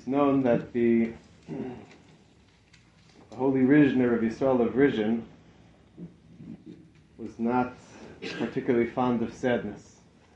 known that the holy Rizhner of Yisrael of Rizhin was not particularly fond of sadness.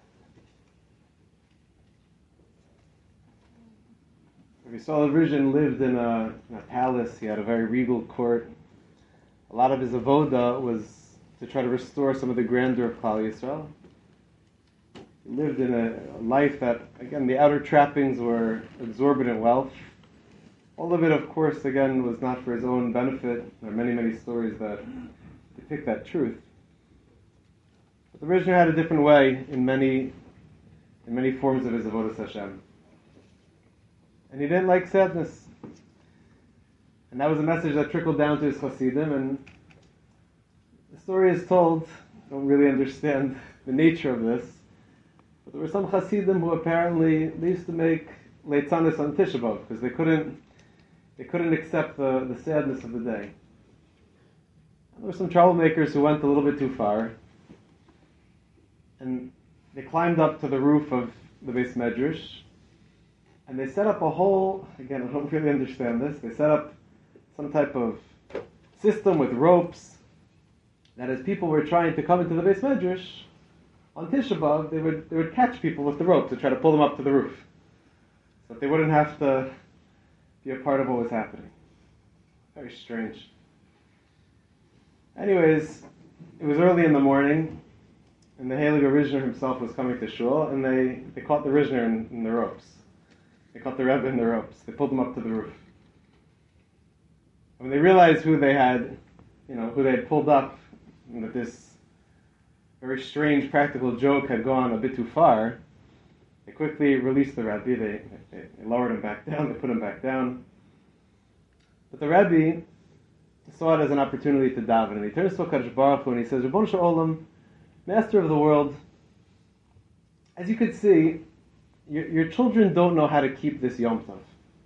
Yisrael of Rizhin lived in a palace. He had a very regal court. A lot of his avoda was to try to restore some of the grandeur of Klal Yisrael. He lived in a life that, again, the outer trappings were exorbitant wealth. All of it, of course, again, was not for his own benefit. There are many, many stories that depict that truth. But the Rizhiner had a different way in many forms of his avodas Hashem. And he didn't like sadness. And that was a message that trickled down to his Hasidim, and the story is told, I don't really understand the nature of this, but there were some Hasidim who apparently they used to make leitzanis on Tisha B'Av, because they couldn't accept the sadness of the day. And there were some troublemakers who went a little bit too far, and they climbed up to the roof of the Beis Medrash, and they set up a whole, again, I don't really understand this, they set up some type of system with ropes, that as people were trying to come into the Beis Medrash, on Tisha B'Av, they would catch people with the rope to try to pull them up to the roof, so that they wouldn't have to be a part of what was happening. Very strange. Anyways, it was early in the morning, and the Heilige Rizhiner himself was coming to shul, and they caught the Rizhiner in the ropes. They caught the Rebbe in the ropes. They pulled him up to the roof. And when they realized who they had pulled up, and that this very strange practical joke had gone a bit too far, they quickly released the Rebbe. They lowered him back down. They put him back down. But the Rebbe saw it as an opportunity to daven, and he turns to HaKadosh Baruch Hu and he says, Ribono Shel Olam, Master of the world, as you could see, your children don't know how to keep this Yom Tov.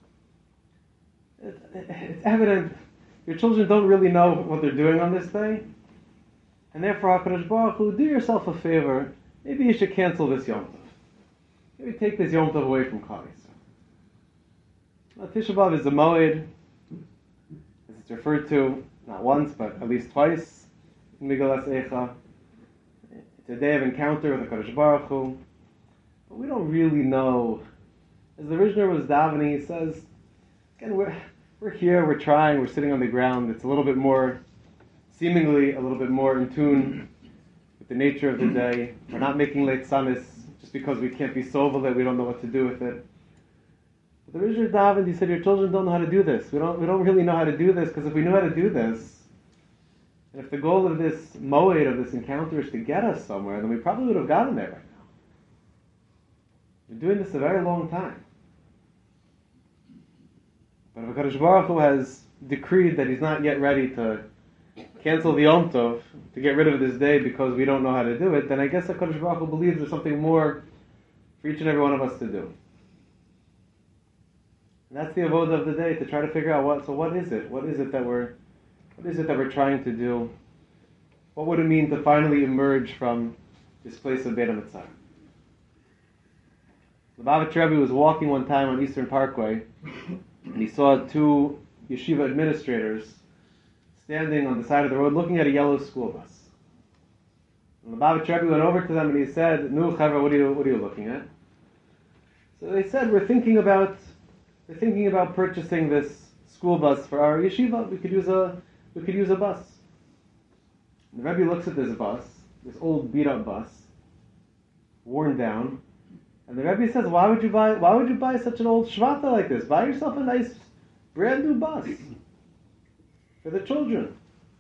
It's evident your children don't really know what they're doing on this day, and therefore, HaKadosh Baruch Hu, do yourself a favor. Maybe you should cancel this Yom Tov. Maybe take this Yom Tov away from Klal Yisrael. Now, Tisha B'Av is a moed, as it's referred to not once but at least twice in Megillas Eicha. It's a day of encounter with HaKadosh Baruch Hu. But we don't really know. As the Rizhiner was davening, he says, again, we're here, we're trying, we're sitting on the ground. It's seemingly a little bit more in tune with the nature of the day. We're not making leitzanis just because we can't be sovel that we don't know what to do with it. But the Rizhiner davened, he said, your children don't know how to do this. We don't really know how to do this, because if we knew how to do this, and if the goal of this moed, of this encounter, is to get us somewhere, then we probably would have gotten there right now. We're doing this a very long time. But if HaKadosh Baruch Hu has decreed that He's not yet ready to cancel the Yom Tov, to get rid of this day because we don't know how to do it, then I guess HaKadosh Baruch Hu believes there's something more for each and every one of us to do. And that's the avodah of the day, to try to figure out what is it? What is it that we're trying to do? What would it mean to finally emerge from this place of Beit HaMitzrayim? The Lubavitch Rebbe was walking one time on Eastern Parkway, and he saw two yeshiva administrators standing on the side of the road looking at a yellow school bus. And the Lubavitch Rebbe went over to them and he said, "Nu, Chavra, what are you looking at?" So they said, "We're thinking about purchasing this school bus for our yeshiva. We could use a bus." And the Rebbe looks at this bus, this old beat up bus, worn down. And the Rebbe says, why would you buy such an old shvata like this? Buy yourself a nice, brand new bus for the children.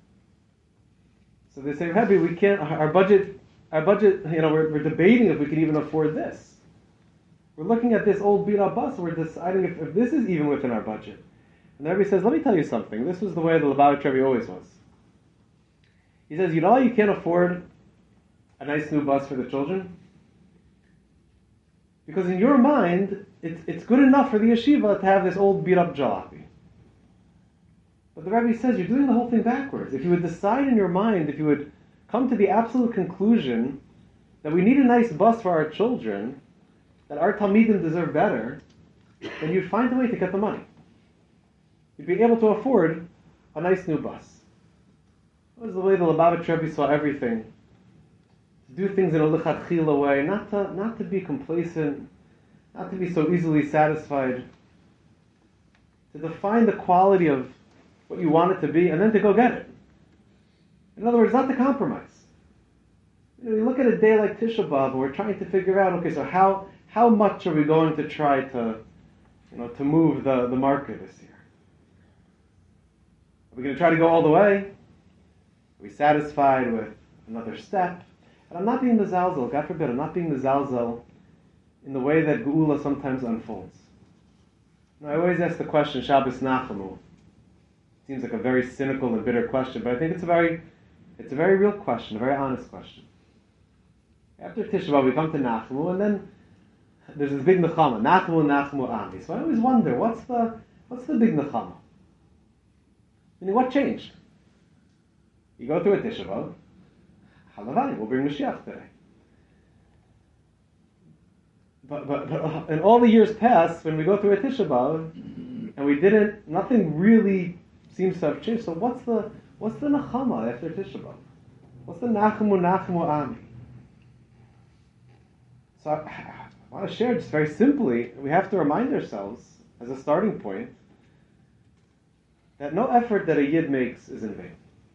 So they say, Rebbe, we can't, our budget, we're debating if we can even afford this. We're looking at this old beat up bus, and we're deciding if this is even within our budget. And the Rebbe says, let me tell you something. This was the way the Lubavitch Rebbe always was. He says, you know why you can't afford a nice new bus for the children? Because in your mind, it's good enough for the yeshiva to have this old beat-up jalopy. But the Rebbe says you're doing the whole thing backwards. If you would decide in your mind, if you would come to the absolute conclusion that we need a nice bus for our children, that our Talmidim deserve better, then you'd find a way to get the money. You'd be able to afford a nice new bus. That was the way the Lubavitch Rebbe saw everything. To do things in a lichatchila way, not to be complacent, not to be so easily satisfied. To define the quality of what you want it to be, and then to go get it. In other words, not to compromise. You look at a day like Tisha B'Av, and we're trying to figure out, okay, so how much are we going to try to move the market this year? Are we going to try to go all the way? Are we satisfied with another step? And I'm not being mezalzel, God forbid, I'm not being mezalzel in the way that Geula sometimes unfolds. I always ask the question, Shabbos Nachamu. Seems like a very cynical and bitter question, but I think it's a very real question, a very honest question. After Tisha B'Av, we come to Nachamu, and then there's this big nechama, Nachamu Ami. So I always wonder, what's the big nechama? Meaning, what changed? You go through a Tisha B'Av, Halavai, we'll bring Mashiach today. But in all the years past, when we go through a Tisha B'Av, and nothing really seems to have changed. So what's the nechama after Tisha B'Av? What's the Nachamu Ami? So I want to share just very simply, we have to remind ourselves, as a starting point, that no effort that a Yid makes is in vain.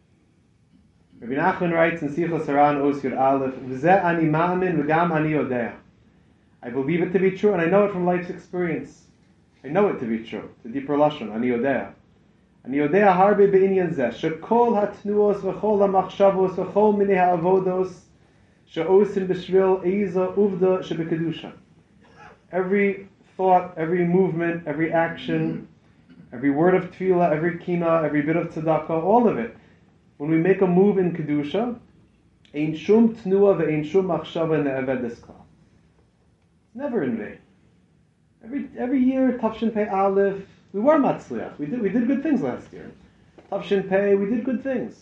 Rabbi Nachman writes in Sichos Haran Os Yud Aleph, V'zeh ani ma'amin v'gam ani yodea. I believe it to be true, and I know it from life's experience. I know it to be true. It's a deeper lashon, ani yodea. Ani yodea harbe be'inyan zeh, shekol hatnuos v'chol ha'machshavos v'chol minei ha'avodos she'osim b'shvil eiza uvda shebekedusha. Every thought, every movement, every action, every word of tefillah, every kina, every bit of tzedakah, all of it. When we make a move in kedusha, ein shum tnua ve'ein shum machshava ne'eved disklal. It's never in vain. Every year, Tafshin Pei Aleph, we were matzliach. We did good things last year. Tafshin Pei, we did good things.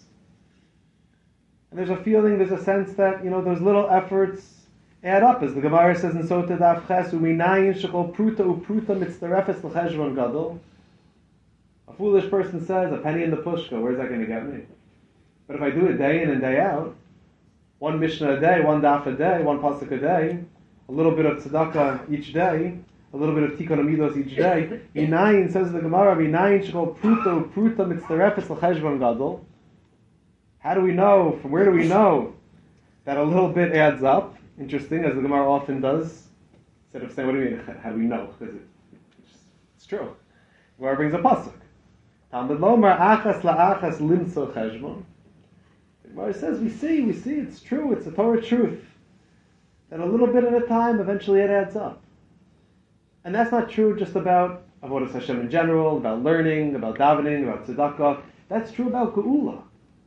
And there's a sense that, those little efforts add up, as the Gemara says in Sota Daf Ches, u'minayin shekol pruta u'pruta mitzterefes l'cheshbon gadol. A foolish person says, a penny in the pushka, where's that going to get me? But if I do it day in and day out, one Mishnah a day, one Daf a day, one Pasuk a day, a little bit of tzedakah each day, a little bit of tikkun amidos each day, minayin, says the Gemara, minayin shekol pruta u'pruta mitzterefes l'cheshbon gadol. How do we know, from where do we know that a little bit adds up? Interesting, as the Gemara often does. Instead of saying, what do you mean, how do we know? Because it's true. The Gemara brings a pasuk. Talmud lomar achas la'achas limtzo cheshbon. The Gemara says, we see, it's true, it's a Torah truth. That a little bit at a time, eventually it adds up. And that's not true just about Avodas Hashem in general, about learning, about davening, about tzedakah. That's true about Geula.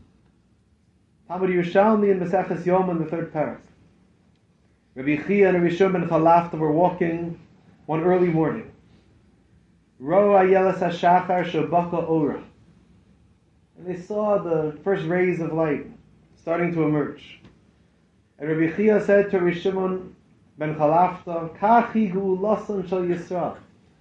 Talmud Yerushalmi in Maseches Yom in the third parak. Rabbi Chia and Rabbi Shimon ben Chalafta were walking one early morning. Ro ayelas hashachar shabaka ora. And they saw the first rays of light starting to emerge. And Rabbi Chia said to Rabbi Shimon ben Chalafta, Kachi geulasan shel Yisrael.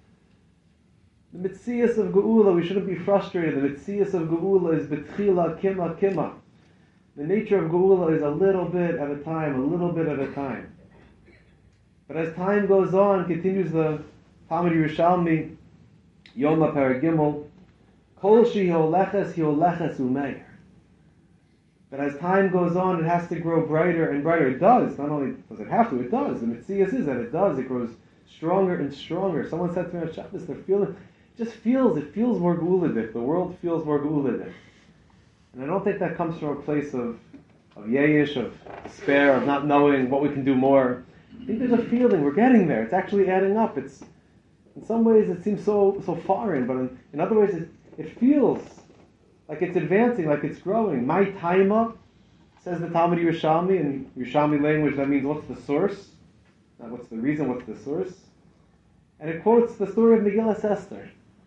The mitzias of Geula, we shouldn't be frustrated. The mitzias of Geula is betchila kima kima. The nature of Geula is a little bit at a time. But as time goes on, continues the Talmud Yerushalmi, Yoma Paragimel, Kol shi holeches umeir. But as time goes on, it has to grow brighter and brighter. It does. Not only does it have to, it does. The Metzias is that it does. It grows stronger and stronger. Someone said to me on Shabbos, it feels more Geulidik. The world feels more Geulidik. And I don't think that comes from a place of yeyish, of despair, of not knowing what we can do more. I think there's a feeling, we're getting there. It's actually adding up. It's, in some ways it seems so foreign, but in other ways it feels like it's advancing, like it's growing. My taima, says the Talmud Yerushalmi, in Yerushalmi language that means what's the source? Not what's the reason, what's the source? And it quotes the story of Megillas Esther,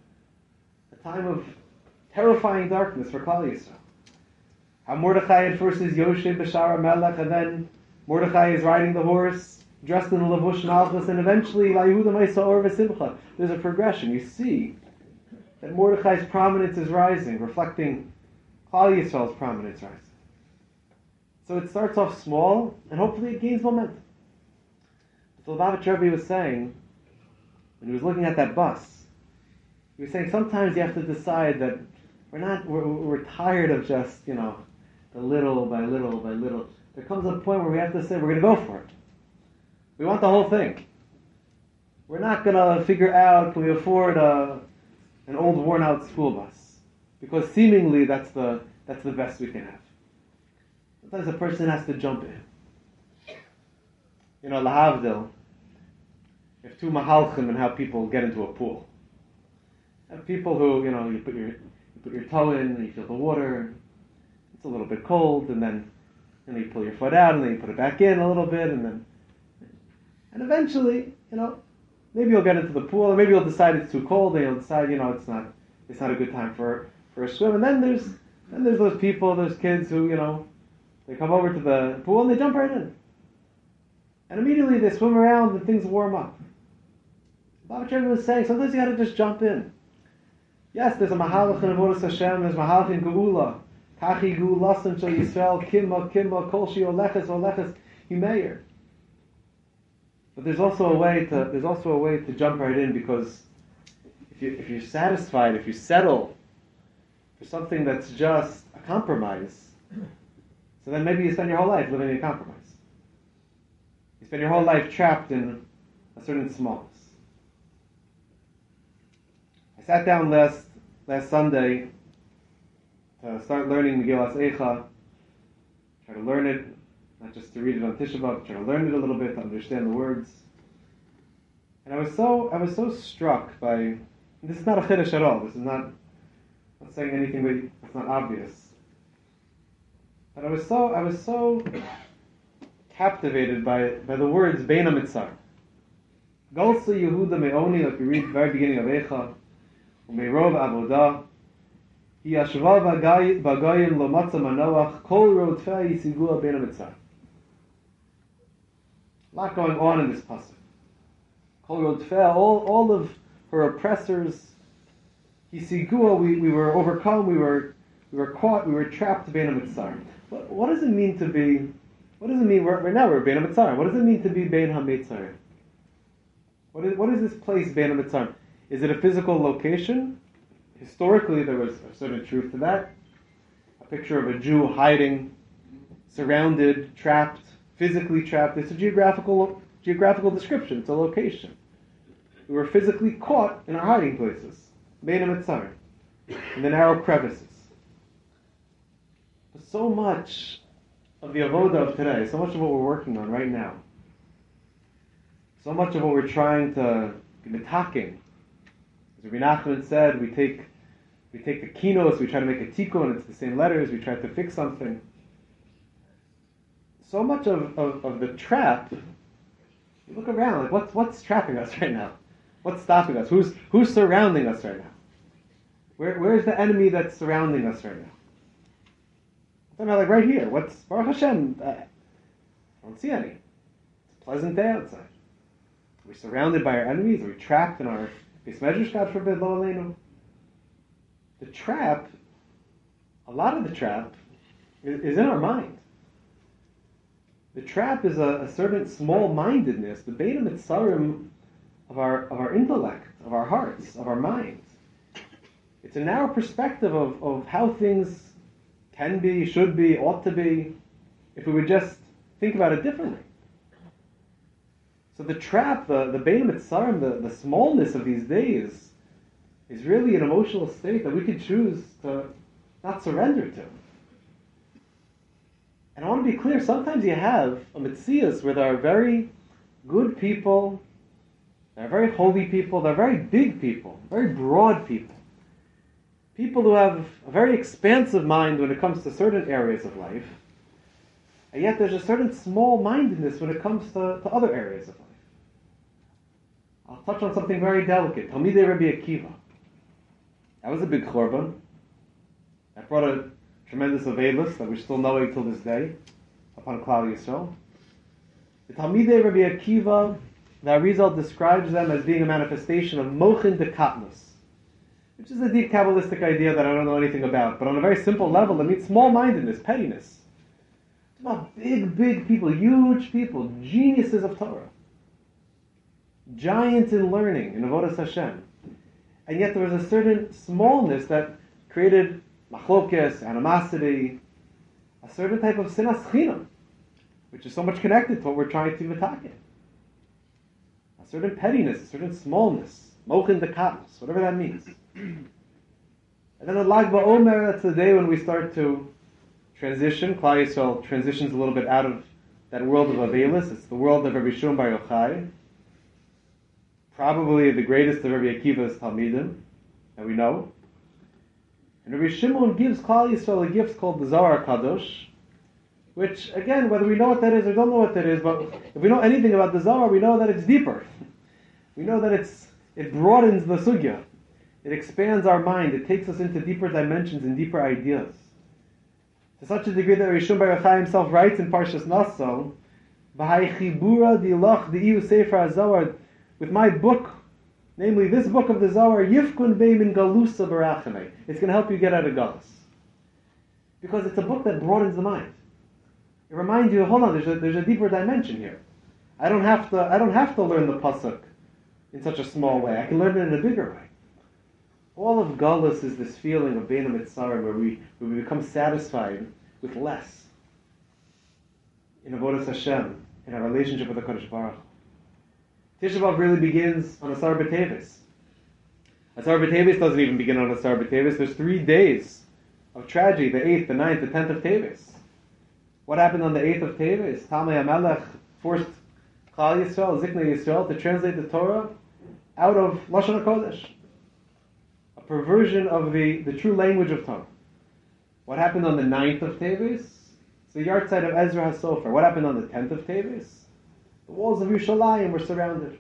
a time of terrifying darkness for Klal Yisrael. How Mordechai at first is Yoshev B'Shar HaMelech, and then Mordechai is riding the horse, dressed in the Levush Malchus, and eventually there's a progression. You see that Mordechai's prominence is rising, reflecting Klal Yisrael's prominence rising. So it starts off small, and hopefully it gains momentum. So Lubavitch Rebbe was saying, when he was looking at that bus, he was saying sometimes you have to decide that we're tired of just, the little by little by little. There comes a point where we have to say we're going to go for it. We want the whole thing. We're not going to figure out, can we afford an old worn out school bus? Because seemingly that's the best we can have. Sometimes a person has to jump in. Lahavdil, you have two mahalchim in how people get into a pool. You have people who, you put your toe in and you feel the water. It's a little bit cold, and then you pull your foot out, and then you put it back in a little bit, and eventually, maybe you'll get into the pool, or maybe you'll decide it's too cold, and you'll decide, it's not a good time for a swim. And then there's those people, those kids who, they come over to the pool and they jump right in. And immediately they swim around and things warm up. Baba Chervin was saying, sometimes you gotta just jump in. Yes, there's a mahalach in Avodas Hashem, there's mahalach in Geula. Kachi Geulasan Shel Yisrael, Kimma, Kol Shi Oleches Himeir. But there's also a way to jump right in, because if you're satisfied, if you settle for something that's just a compromise, so then maybe you spend your whole life living in a compromise. You spend your whole life trapped in a certain smallness. I sat down last Sunday to start learning Megillas Eicha, try to learn it, not just to read it on Tisha B'Av, try to learn it a little bit, to understand the words. And I was so struck by, this is not a chiddush at all, this is not saying anything that's not obvious. But I was so captivated by the words Bein HaMitzar. Golsa Yehuda Me'oni, like we read at the very beginning of Eicha, U'meirov Avodah, Hi Yashva B'Goyim Lo Matza Manoach, Kol Rodfei Yisigua Bein HaMitzar. A lot going on in this pasuk. Kol Rodfei, all of her oppressors, Yisigua, we were overcome, we were caught, we were trapped Bein HaMitzar. What does it mean to be? What does it mean? Right now we're Bein HaMitzar. What does it mean to be Bein HaMitzar? What is this place Bein HaMitzar? Is it a physical location? Historically, there was a certain truth to that. A picture of a Jew hiding, surrounded, trapped, physically trapped. It's a geographical description. It's a location. We were physically caught in our hiding places, Bein HaMitzar, in the narrow crevices. So much of the avoda of today, so much of what we're working on right now, so much of what we're trying to be mitaking, as Rabbi Nachman said, we take the kinos, we try to make a tikkun, it's the same letters, we try to fix something. So much of the trap, you look around, like what's trapping us right now? What's stopping us? Who's surrounding us right now? Where's the enemy that's surrounding us right now? I'm like right here. What's Baruch Hashem? I don't see any. It's a pleasant day outside. Are we surrounded by our enemies? Are we trapped in our base measures? God forbid, lo aleinu. The trap, a lot of the trap, is in our mind. The trap is a certain small-mindedness, the Bein HaMitzarim of our intellect, of our hearts, of our minds. It's a narrow perspective of how things can be, should be, ought to be, if we would just think about it differently. So the trap, the Bein HaMitzarim, the smallness of these days, is really an emotional state that we could choose to not surrender to. And I want to be clear, sometimes you have a Metzias where there are very good people, there are very holy people, there are very big people, very broad people. People who have a very expansive mind when it comes to certain areas of life, and yet there's a certain small-mindedness when it comes to other areas of life. I'll touch on something very delicate. Talmidei Rabbi Akiva. That was a big churban. That brought a tremendous aveilus that we're still knowing till this day upon Klal Yisrael. The Talmidei Rabbi Akiva, the Arizal describes them as being a manifestation of Mochin de Katnus, which is a deep Kabbalistic idea that I don't know anything about. But on a very simple level, it means small-mindedness, pettiness. It's about big people, huge people, geniuses of Torah. Giants in learning, in Avodas Hashem. And yet there was a certain smallness that created machlokes, animosity, a certain type of sinas chinam, which is so much connected to what we're trying to mitake. A certain pettiness, a certain smallness, mochin dekatnus, whatever that means. And then on Lag BaOmer, that's the day when we start to transition. Klal Yisrael transitions a little bit out of that world of Avelis. It's the world of Rabbi Shimon Bar Yochai, probably the greatest of Rabbi Akiva's Talmidim that we know. And Rabbi Shimon gives Klal Yisrael a gift called the Zohar Kadosh, which, again, whether we know what that is or don't know what that is, but if we know anything about the Zohar, we know that it's deeper. We know that it broadens the sugya. It expands our mind. It takes us into deeper dimensions and deeper ideas. To such a degree that Rabbi Shimon Bar Yochai himself writes in Parshas Naso, "B'hai chibura dilach di'iu sefer HaZohar," with my book, namely this book of the Zohar, Yifkun Beim in Galusa Barachanei. It's going to help you get out of Galus. Because it's a book that broadens the mind. It reminds you, hold on, there's a deeper dimension here. I don't have to learn the pasuk in such a small way. I can learn it in a bigger way. All of Galus is this feeling of Bein HaMitzarim where we become satisfied with less in Avodas Hashem, in our relationship with the Kodesh Baruch. Tisha B'Av really begins on Asar B'Teves. Asar B'Teves doesn't even begin on Asar B'Teves. There's 3 days of tragedy, the 8th, the 9th, the 10th of Teves. What happened on the 8th of Teves? Talmei HaMelech forced Klal Yisrael, Ziknei Yisrael, to translate the Torah out of Lashon HaKodesh, a perversion of the true language of Torah. What happened on the 9th of Teves? It's the yard side of Ezra HaSofer. What happened on the 10th of Teves? The walls of Yerushalayim were surrounded.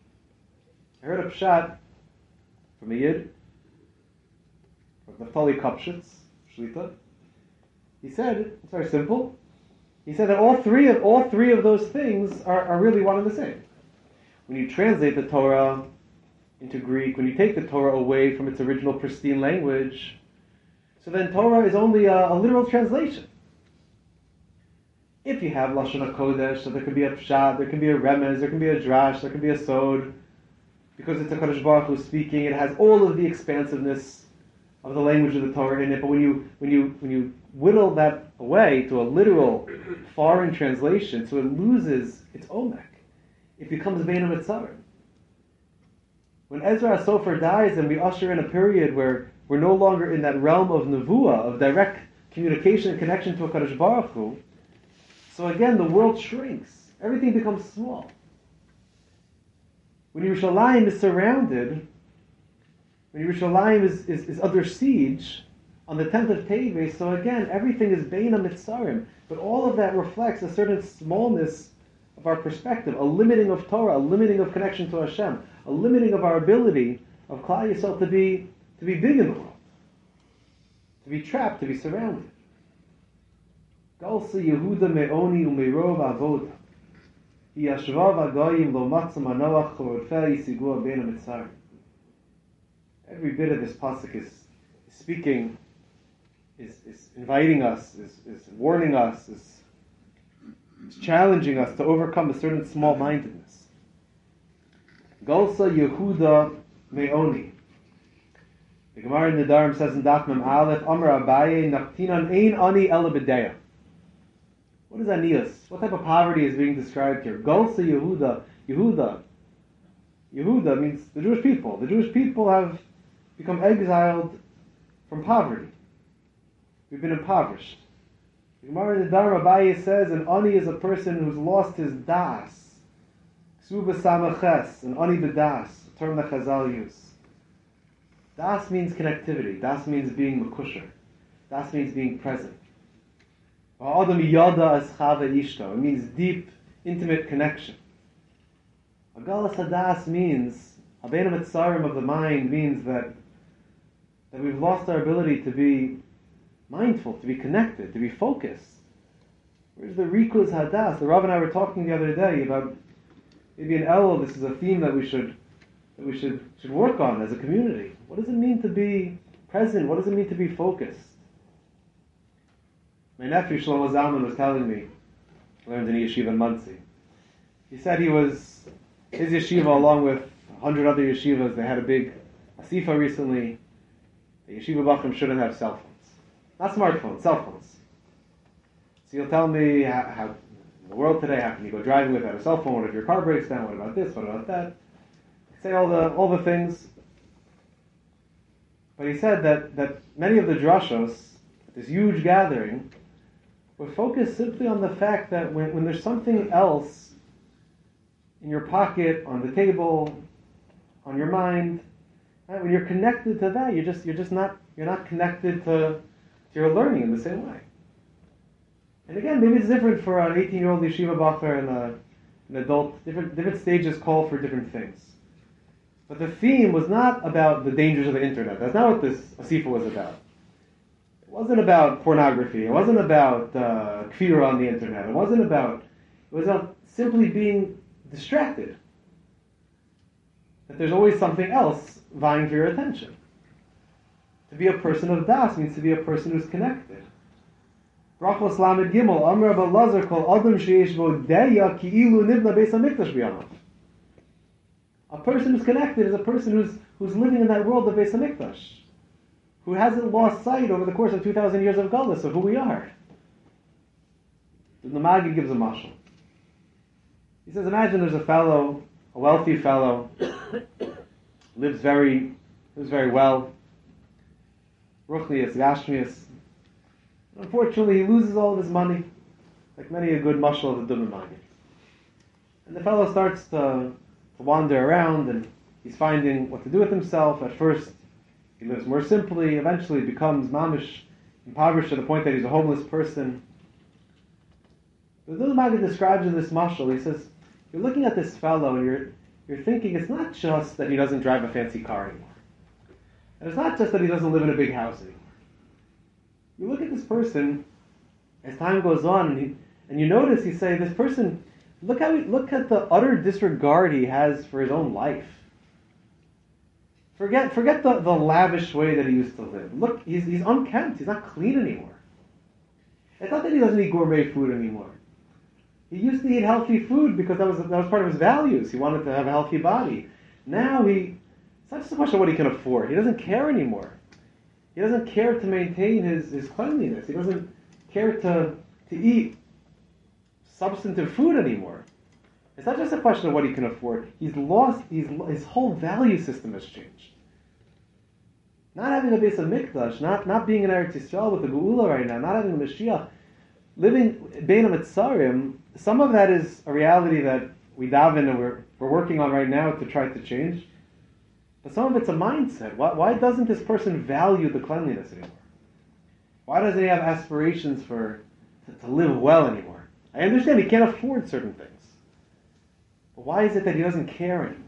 I heard a pshat from a Yid, from Naftali Kopshitz, Shlita. He said, it's very simple. He said that all three of those things are really one and the same. When you translate the Torah into Greek, when you take the Torah away from its original pristine language, so then Torah is only a literal translation. If you have Lashon HaKodesh, so there can be a Pshat, there can be a Remez, there can be a Drash, there can be a Sod. Because it's a Kodesh Baruch Hu speaking, it has all of the expansiveness of the language of the Torah in it. But when you whittle that away to a literal foreign translation, so it loses its omek. It becomes Bein HaMitzarim. When Ezra HaSofer dies and we usher in a period where we're no longer in that realm of nevuah, of direct communication and connection to a Kodesh Baruch Hu, so again, the world shrinks. Everything becomes small. When Yerushalayim is surrounded, when Yerushalayim is under siege on the 10th of Teves, so again, everything is Bein HaMitzarim. But all of that reflects a certain smallness of our perspective, a limiting of Torah, a limiting of connection to Hashem, a limiting of our ability of Klal Yisrael to be big in the world, to be trapped, to be surrounded. Galsa Yehuda me'oni u'me'rov avoda. Yashva v'goyim lo matza manoach chorofei yisigua bein HaMitzarim. Every bit of this pasuk is speaking, is inviting us, is warning us, is challenging us to overcome a certain small-mindedness. Galsa Yehuda me'oni. The Gemara in the Nedarim says in Daf Mem Aleph, Amar Abaye Nachtinan ein ani ela b'deya. What is anius? What type of poverty is being described here? Galsa Yehuda. Yehuda means the Jewish people. The Jewish people have become exiled from poverty. We've been impoverished. The Gemara in the Nedarim Abaye says an ani is a person who's lost his das. Ksuba samaches, an ani b'das, a term that Chazal use. Das means connectivity. Das means being mekusher. Das means being present. It means deep, intimate connection. Agalas hadas means, Bein HaMitzarim of the mind means that we've lost our ability to be mindful, to be connected, to be focused. Where's the Rikuz Hadas? The Rav and I were talking the other day about maybe in Elul, this is a theme that we should work on as a community. What does it mean to be present? What does it mean to be focused? My nephew Shlomo Zalman was telling me, he learned in yeshiva in Monsey. He said his yeshiva, along with 100 other yeshivas, they had a big asifa recently. The yeshiva bachrim shouldn't have cell phones. Not smartphones, cell phones. So you'll tell me how in the world today, how can you go driving without a cell phone? What if your car breaks down? What about this? What about that? Say all the things. But he said that many of the drashos, this huge gathering, were focused simply on the fact that when there's something else in your pocket, on the table, on your mind, right, when you're connected to that, you're not connected to your learning in the same way. And again, maybe it's different for an 18-year-old yeshiva bacher and an adult. Different stages call for different things. But the theme was not about the dangers of the internet. That's not what this asifa was about. It wasn't about pornography. It wasn't about kfir on the internet. It was about simply being distracted. That there's always something else vying for your attention. To be a person of das means to be a person who's connected. Brachos Lamed Gimel, Amr Abba Lazar called Adam Sheyesh Bo Deya Ki Ilu Nibna Beis HaMikdash B'Yamav. A person who's connected is a person who's living in that world of Beis HaMikdash, who hasn't lost sight over the course of 2,000 years of Galus of who we are. The Maggid gives a mashal. He says, imagine there's a wealthy fellow, lives very well, Ruchnius, Gashmius. Unfortunately, he loses all of his money, like many a good mashal of the Duma Maggid. And the fellow starts to wander around, and he's finding what to do with himself. At first, he lives more simply. Eventually, becomes mamish, impoverished to the point that he's a homeless person. The Duma Maggid describes in this mashal, he says, you're looking at this fellow, and you're thinking it's not just that he doesn't drive a fancy car anymore. And it's not just that he doesn't live in a big house anymore. You look at this person as time goes on, and you notice, you say, this person, look at the utter disregard he has for his own life. Forget the lavish way that he used to live. Look, he's unkempt. He's not clean anymore. It's not that he doesn't eat gourmet food anymore. He used to eat healthy food because that was part of his values. He wanted to have a healthy body. Now it's not just a question of what he can afford. He doesn't care anymore. He doesn't care to maintain his cleanliness. He doesn't care to eat substantive food anymore. It's not just a question of what he can afford. His whole value system has changed. Not having a Beis HaMikdash, not being in Eretz Yisrael with the Geula right now, not having a Mashiach, living Bein HaMetzarim, some of that is a reality that we daven and we're working on right now to try to change. But some of it's a mindset. Why doesn't this person value the cleanliness anymore? Why doesn't he have aspirations to live well anymore? I understand he can't afford certain things. But why is it that he doesn't care anymore?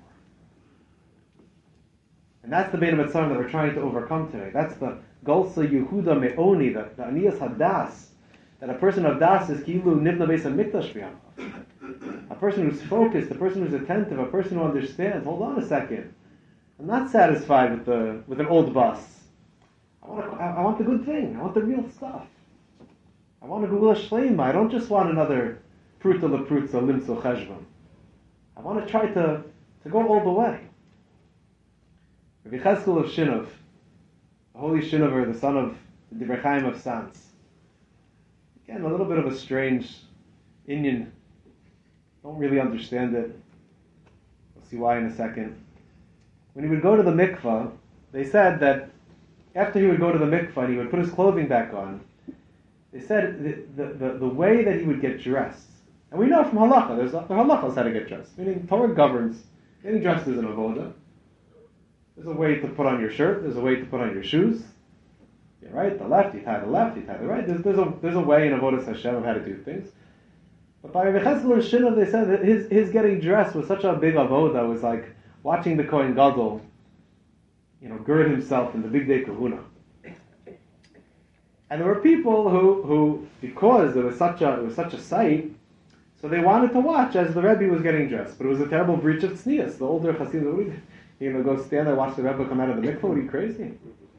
And that's the Bein HaMetzarim that we're trying to overcome today. That's the Golsa Yehuda Me'oni, the Aniyas Hadas, that a person of Das is Kilu Nibna Beis HaMikdash B'Yamav. A person who's focused, a person who's attentive, a person who understands, hold on a second, I'm not satisfied with an old bus. I want the good thing. I want the real stuff. I want a Geula Shleima. I don't just want another Pruta Leprutza Limso Cheshvan. I want to try to go all the way. Rabbi Cheskel of Shinov, the holy Shinover, the son of the Divrei Chaim of Sans. Again, a little bit of a strange Indian. Don't really understand it. We'll see why in a second. When he would go to the mikvah, they said that after he would go to the mikvah and he would put his clothing back on, they said the way that he would get dressed, and we know from halacha, the halachas how to get dressed, meaning Torah governs getting dressed as an avoda. There's a way to put on your shirt, there's a way to put on your shoes. You're right, the left, you tie the left, you tie the right. There's a way in avodas Hashem of how to do things. But by Rabbi Cheskel of Shinov, they said that his getting dressed was such a big avoda, was like watching the Kohen Gadol, gird himself in the big day kahuna. And there were people who because it was such a sight, so they wanted to watch as the Rebbe was getting dressed. But it was a terrible breach of tznius. The older Hasidim, you're going to go stand there and watch the Rebbe come out of the mikvah? What are you, crazy?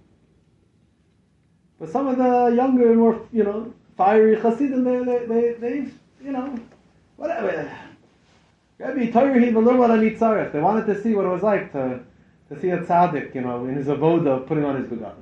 But some of the younger, more, fiery Hasidim, they whatever. Rebbe, Torah, V'lumad HaNitzarech. They wanted to see what it was like to see a tzaddik, in his avoda of putting on his begadim.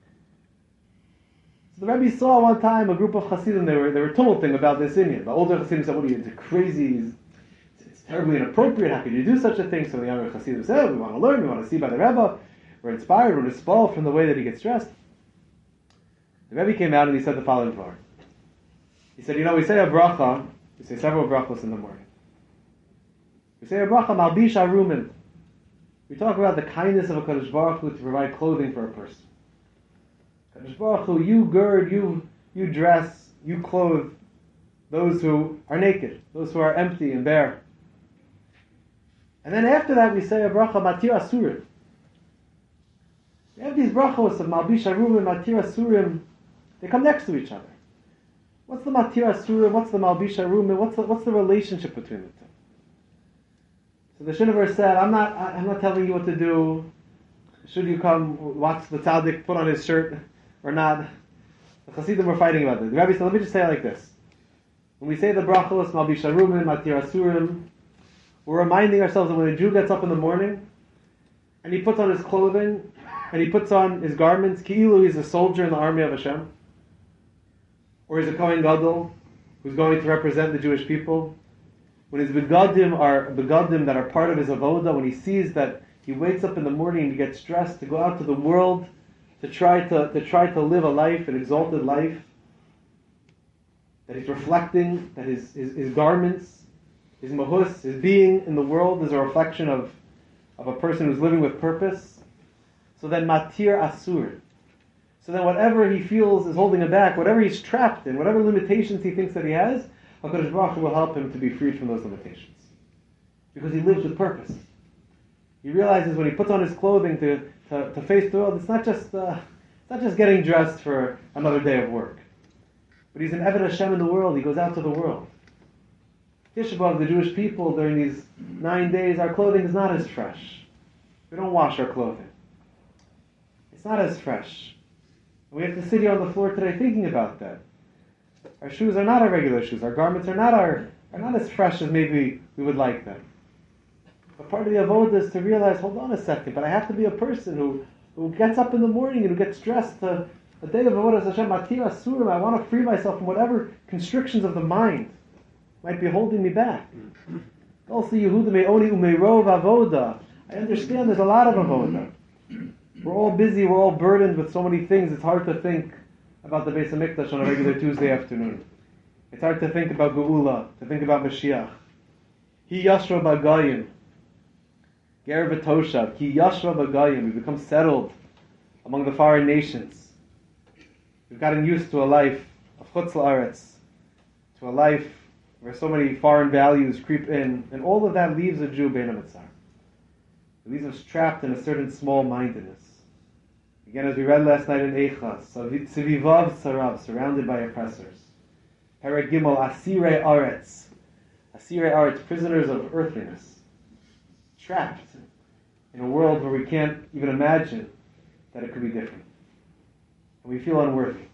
So the Rebbe saw one time a group of Hasidim, they were tumulting about this Indian. The older Hasidim said, what are you, it's crazy, it's terribly inappropriate, how could you do such a thing? So the younger Hasidim said, we want to learn, we want to see by the Rebbe, we're inspired, we're inspired from the way that he gets dressed. The Rebbe came out and he said the following part. He said, we say a bracha, we say several brachos in the morning. We say a bracha, malbish arumin. We talk about the kindness of a Kadosh Baruch Hu to provide clothing for a person. Kadosh Baruch Hu, you gird, you dress, you clothe those who are naked, those who are empty and bare. And then after that we say a bracha, matir asurim. We have these brachos of malbish arumin, matir asurim. They come next to each other. What's the matir asurim? What's the malbish arumin? What's the relationship between the two? So the Shinover said, I'm not telling you what to do. Should you come watch the tzaddik put on his shirt or not? The Hasidim were fighting about this. The Rebbe said, let me just say it like this. When we say the brachos, malbish arumin, matir asurim, we're reminding ourselves that when a Jew gets up in the morning and he puts on his clothing and he puts on his garments, ki'ilu, he's a soldier in the army of Hashem, or he's a Kohen Gadol who's going to represent the Jewish people. When his begadim are begadim that are part of his avoda, when he sees that he wakes up in the morning and he gets dressed to go out to the world to try to live a life, an exalted life, that he's reflecting that his garments, his mahus, his being in the world is a reflection of a person who's living with purpose. So then matir asur. So then whatever he feels is holding him back, whatever he's trapped in, whatever limitations he thinks that he has, HaKadosh Baruch Hu will help him to be freed from those limitations. Because he lives with purpose. He realizes when he puts on his clothing to face the world, it's not just getting dressed for another day of work. But he's an Eved Hashem in the world, he goes out to the world. Tisha B'Av, the Jewish people, during these 9 days, our clothing is not as fresh. We don't wash our clothing. It's not as fresh. We have to sit here on the floor today thinking about that. Our shoes are not our regular shoes. Our garments are not as fresh as maybe we would like them. But part of the avodah is to realize, hold on a second, but I have to be a person who gets up in the morning and who gets dressed to a day of avodah Hashem, matir asurim. I want to free myself from whatever constrictions of the mind might be holding me back. Also, Yehuda me'oni u'me'rov avoda. I understand there's a lot of avodah. We're all busy, we're all burdened with so many things, it's hard to think about the Beis HaMikdash on a regular Tuesday afternoon. It's hard to think about Geula, to think about Mashiach. Hi yashra b'gayim. Ger v'toshav. Ki yashra b'gayim. We become settled among the foreign nations. We've gotten used to a life of chutz la'aretz, to a life where so many foreign values creep in, and all of that leaves a Jew bein hamitzar. It leaves us trapped in a certain small-mindedness. Again, as we read last night in Eichas, Tzivivav Sarav, surrounded by oppressors. Perek Gimel, Asirei Aretz. Asirei Aretz, prisoners of earthliness. Trapped in a world where we can't even imagine that it could be different. And we feel unworthy.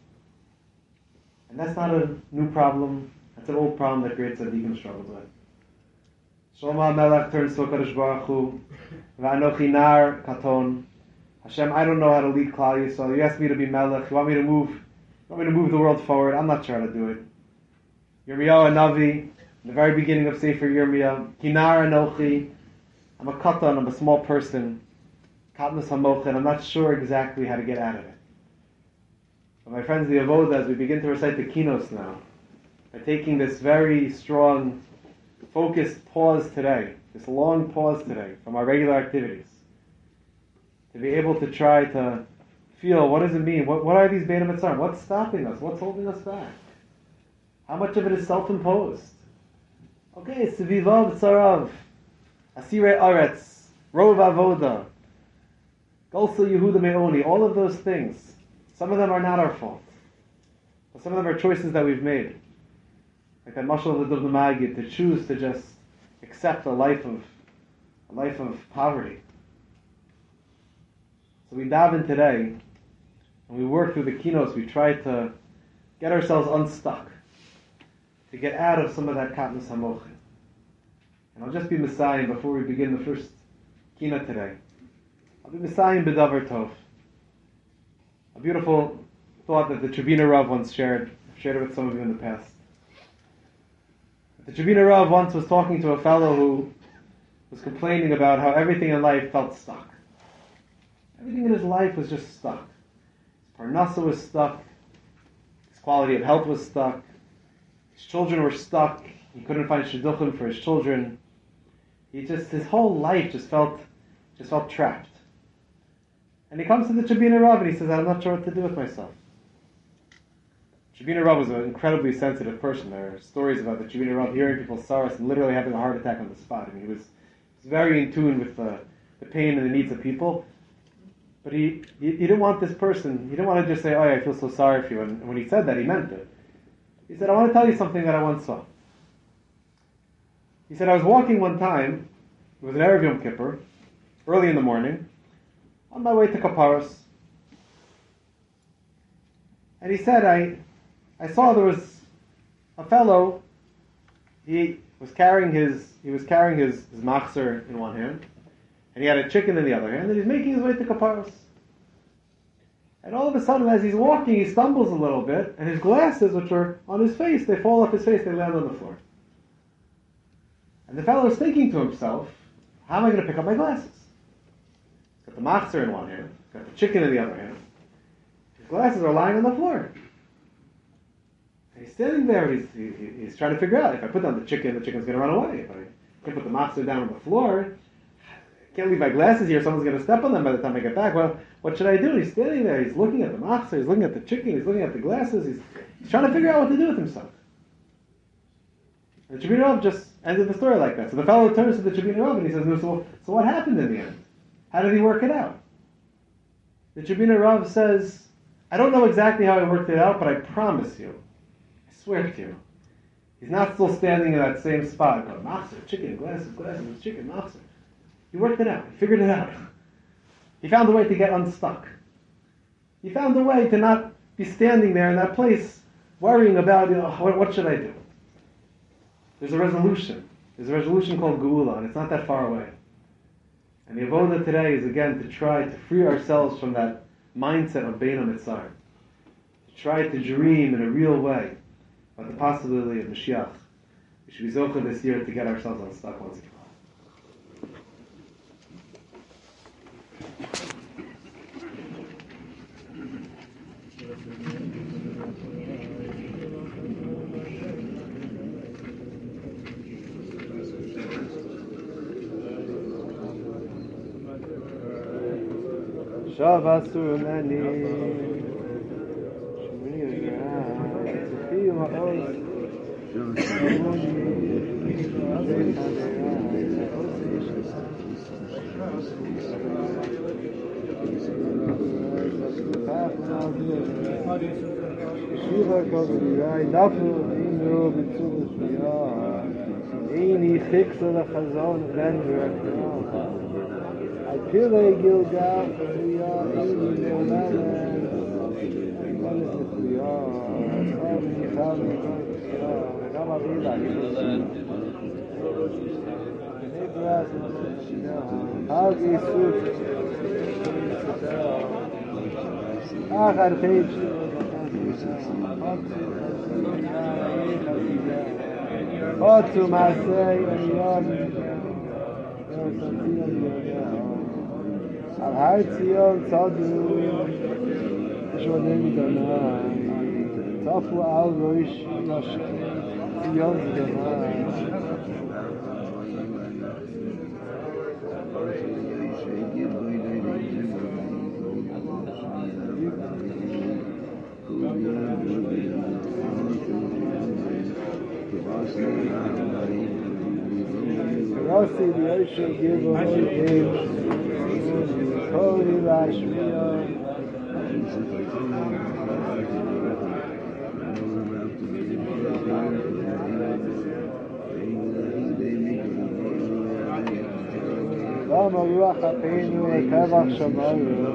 And that's not a new problem. That's an old problem that great tzaddikim struggled with. Shlomo HaMelech turns to HaKadosh Baruch Hu, V'anochi nar katon. Hashem, I don't know how to lead Klal Yisrael. You asked me to be Melech. You want me to move the world forward. I'm not sure how to do it. Yirmiyahu Navi, in the very beginning of Sefer Yirmiyah, Kinar Anochi. I'm a katan. I'm a small person. Katnus Hamochin. I'm not sure exactly how to get out of it. But my friends, the Avodah, as we begin to recite the Kinos now, by taking this very strong, focused pause today, this long pause today from our regular activities, to be able to try to feel, what does it mean? What are these Bein HaMitzrayim? What's stopping us? What's holding us back? How much of it is self-imposed? Okay, Tzivivav Tzarav, Asirei Aretz, Rov Avoda, Golsa Yehuda Me'oni, all of those things. Some of them are not our fault. Some of them are choices that we've made. Like that mashal of the Magid, to choose to just accept a life of poverty. So we daven today, and we work through the kinos, we try to get ourselves unstuck, to get out of some of that katnus hamochin. And I'll just be Messiah before we begin the first kina today. I'll be Messiah b'davar tov. A beautiful thought that the Tribuna Rav once shared. I've shared it with some of you in the past. The Tribuna Rav once was talking to a fellow who was complaining about how everything in life felt stuck. Everything in his life was just stuck. His parnasa was stuck. His quality of health was stuck. His children were stuck. He couldn't find shidduchim for his children. His whole life just felt trapped. And he comes to the Tribuna Rav and he says, I'm not sure what to do with myself. Tribuna Rav was an incredibly sensitive person. There are stories about the Tribuna Rav hearing people's sorrows and literally having a heart attack on the spot. I mean, he was very in tune with the pain and the needs of people. But he didn't want this person, he didn't want to just say, oh yeah, I feel so sorry for you. And when he said that, he meant it. He said, I want to tell you something that I once saw. He said, I was walking one time, it was an Erev Yom Kippur, early in the morning, on my way to Kaparos. And he said, I saw there was a fellow, he was carrying his machzer in one hand, and he had a chicken in the other hand, and he's making his way to Kaparos. And all of a sudden, as he's walking, he stumbles a little bit, and his glasses, which are on his face, they fall off his face, they land on the floor. And the fellow is thinking to himself, how am I going to pick up my glasses? He's got the machzer in one hand, he's got the chicken in the other hand. His glasses are lying on the floor. And he's standing there, he's trying to figure out, if I put down the chicken's going to run away. If I put the machzer down on the floor, I can't leave my glasses here, someone's going to step on them by the time I get back. Well, what should I do? He's standing there, he's looking at the machzer, he's looking at the chicken, he's looking at the glasses, he's trying to figure out what to do with himself. And the Tribuna Rav just ended the story like that. So the fellow turns to the Tribuna Rav and he says, no, so what happened in the end? How did he work it out? The Tribuna Rav says, I don't know exactly how he worked it out, but I promise you, I swear to you, he's not still standing in that same spot. Machzer, chicken, glasses, chicken, machzer. He worked it out. He figured it out. He found a way to get unstuck. He found a way to not be standing there in that place worrying about, what should I do? There's a resolution. There's a resolution called Geula, and it's not that far away. And the avoda today is, again, to try to free ourselves from that mindset of Bein HaMitzar. To try to dream in a real way about the possibility of Mashiach. We should be zocheh this year to get ourselves unstuck once again. Shavasur Mani Shiva Kavriai Dafu Inu B'Tzul Shmiyah Eini Chiksa L'Chazon Ben Pile Gilgal, Shmiyah, Eini Ne'olamen, Konis L'Shmiyah, Chavi Chavi Shmiyah, Gam Avila, Nebras L'Shmiyah, Hagi Suf, Achar Page, Otsu Masei, Yom, Al Har Tzion Tzadu Shonim Danai Tafu Al Roish Tzion Danai Rossi Yoshe Gilbo Hodim Holy Lashmiya למה רוח אפינו לטבח שמיים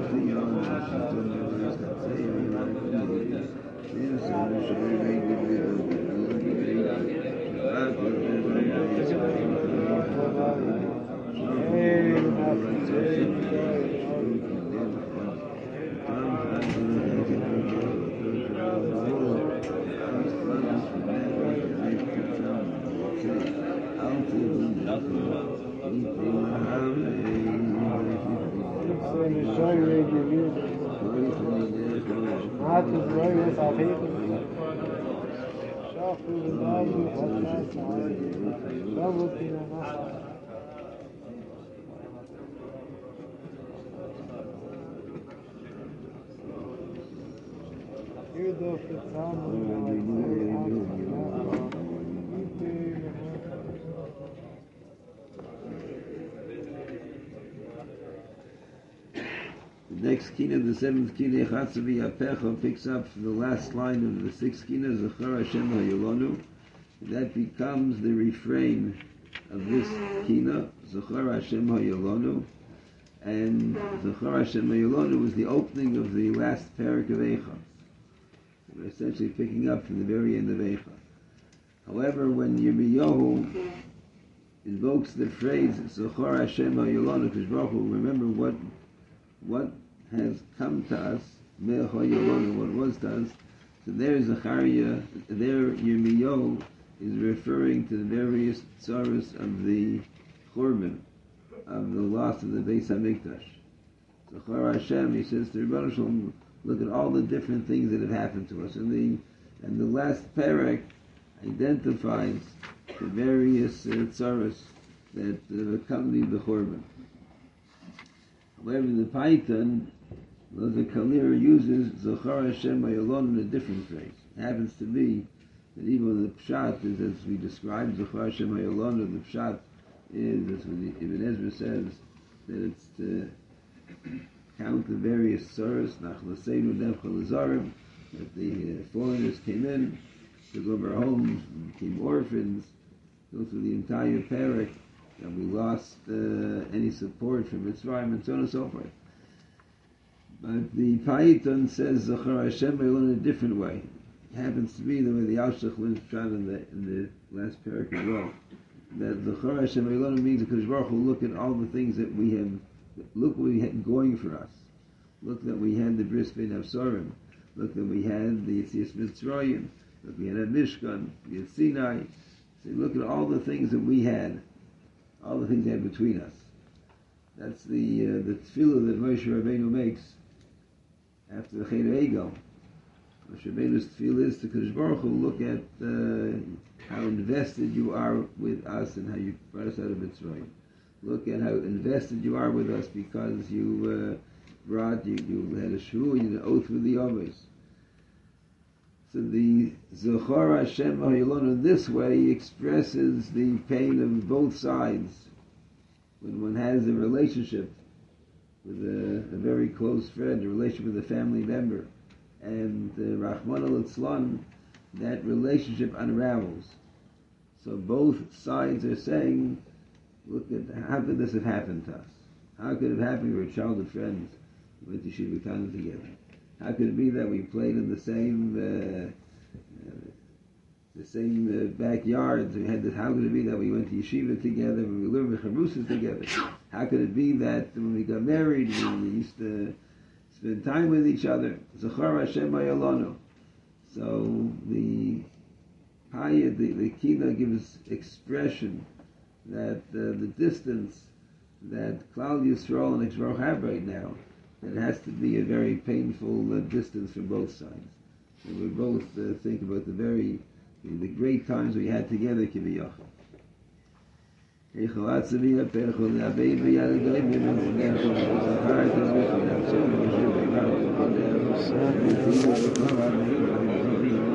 The next kina, the seventh kina, Echatzavi Apecha, picks up from the last line of the sixth kina, Zachar Hashem HaYolonu. That becomes the refrain of this kina, Zachar Hashem HaYolonu. And Zachar Hashem HaYolonu is the opening of the last parak of Eicha. We're essentially picking up from the very end of Eicha. However, when Yirmiyahu invokes the phrase Zachar Hashem HaYolonu, Kadosh Baruch Hu, remember what has come to us, Me'ach HaYolonu, what was to us. So there Zachariah, there Yirmiyahu is referring to the various tzaros of the Churban, of the loss of the Beis HaMikdash. Zachar Hashem, he says to Rebbeinu Shalom, look at all the different things that have happened to us. And the last parak identifies the various tzaros that accompanied the Churban. However, the Paitan, the Kalir uses Zachar Hashem HaYolonu in a different phrase. It happens to be that even the Pshat is as we describe Zachar Hashem HaYolonu, the Pshat is, as Ibn Ezra says, that it's to count the various tzaros, Nachlaseinu Nevcha Lazarim, that the foreigners came in, took over our homes, became orphans, go through the entire parak, that we lost any support from Mitzrayim, and so on and so forth. But the Paitan says Zachar Hashem HaYolonu in a different way. It happens to be the way the Alshach learns Pshat in the last parak as well. That Zachar Hashem HaYolonu means that Kadosh Baruch Hu look at all the things that we have, look what we had going for us. Look that we had the Bris Ben Avsarim. Look that we had the Yetzias Mitzrayim. Look, we had a Mishkan, we had Sinai. So look at all the things that we had, all the things they had between us. That's the tefillah that Moshe Rabbeinu makes after the Cheder Egel. Moshe Rabbeinu's tefillah is to Kadosh Baruch Hu, look at how invested you are with us and how you brought us out of Mitzrayim. Look at how invested you are with us because you you had a shvu, you had an oath with the Yahweh. So the Zachar Hashem HaYolonu in this way expresses the pain of both sides. When one has a relationship with a very close friend, a relationship with a family member, and Rahman al-Itzlan, that relationship unravels. So both sides are saying, look at how could this have happened to us? How could it have happened? We were childhood friends. We went to Shiva Khan together. How could it be that we played in the same backyards? We had this. How could it be that we went to yeshiva together? When we learned Mecharusas together? How could it be that when we got married, we used to spend time with each other? Zachar Hashem HaYolonu. So the Kina gives expression that the distance that Klal Yisrael and Yisrael have right now, that it has to be a very painful distance from both sides. And we both think about the great times we had together, Kiviyach.